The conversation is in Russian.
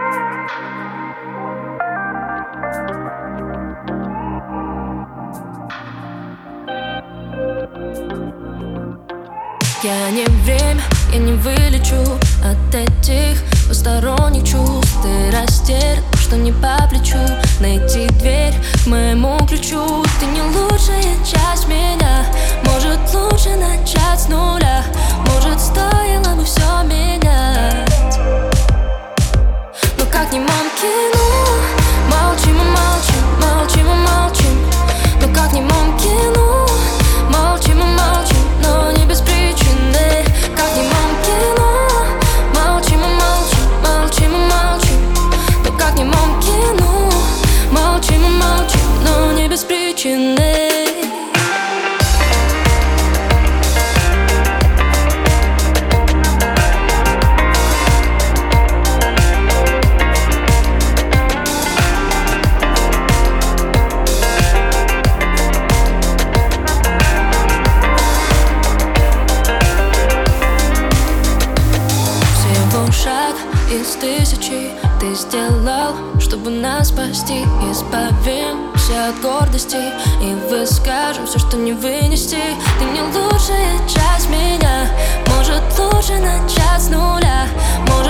Я не время, я не вылечу от этих посторонних чувств. Ты растерян, что не по плечу найти дверь к моему ключу. Ты не лучшая часть меня. Может, лучше начать с нуля. Может, стоило бы все менять. Но как не мумкину, молчим и молчим, молчим и молчим. Но как не мумкину, молчим и молчим, но не без причины. Как не мумкину, молчим и молчим, молчим и молчим. Но как не мумкину, молчим и молчим, но не без причины. Шаг из тысячи ты сделал, чтобы нас спасти. Избавимся от гордости и выскажем все, что не вынести. Ты не лучшая часть меня. Может, лучше начать с нуля. Может,